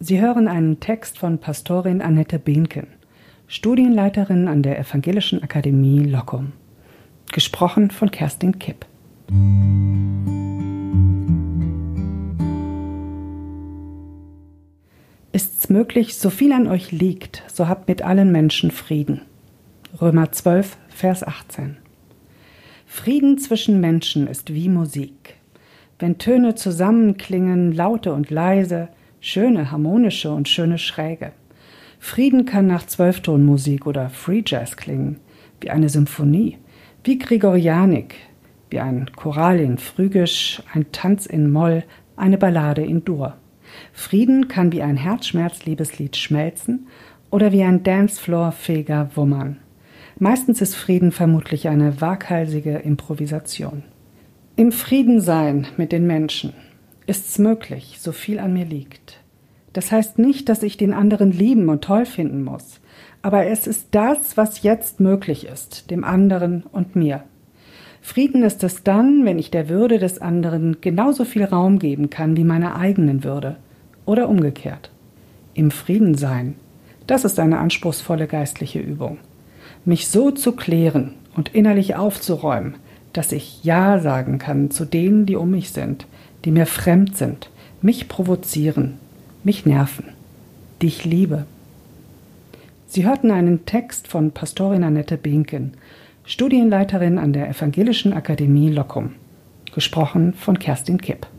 Sie hören einen Text von Pastorin Annette Behnken, Studienleiterin an der Evangelischen Akademie Loccum. Gesprochen von Kerstin Kipp. Ist's möglich, so viel an euch liegt, so habt mit allen Menschen Frieden. Römer 12, Vers 18. Frieden zwischen Menschen ist wie Musik. Wenn Töne zusammenklingen, laute und leise, schöne, harmonische und schöne schräge. Frieden kann nach Zwölftonmusik oder Free Jazz klingen, wie eine Symphonie, wie Gregorianik, wie ein Choral in Phrygisch, ein Tanz in Moll, eine Ballade in Dur. Frieden kann wie ein Herzschmerz-Liebeslied schmelzen oder wie ein Dancefloor-fähiger wummern. Meistens ist Frieden vermutlich eine waghalsige Improvisation. Im Frieden sein mit den Menschen ist's möglich, so viel an mir liegt. Das heißt nicht, dass ich den anderen lieben und toll finden muss, aber es ist das, was jetzt möglich ist, dem anderen und mir. Frieden ist es dann, wenn ich der Würde des anderen genauso viel Raum geben kann wie meiner eigenen Würde oder umgekehrt. Im Frieden sein, das ist eine anspruchsvolle geistliche Übung. Mich so zu klären und innerlich aufzuräumen, dass ich Ja sagen kann zu denen, die um mich sind, die mir fremd sind, mich provozieren, mich nerven, die ich liebe. Sie hörten einen Text von Pastorin Annette Behnken, Studienleiterin an der Evangelischen Akademie Loccum, gesprochen von Kerstin Kipp.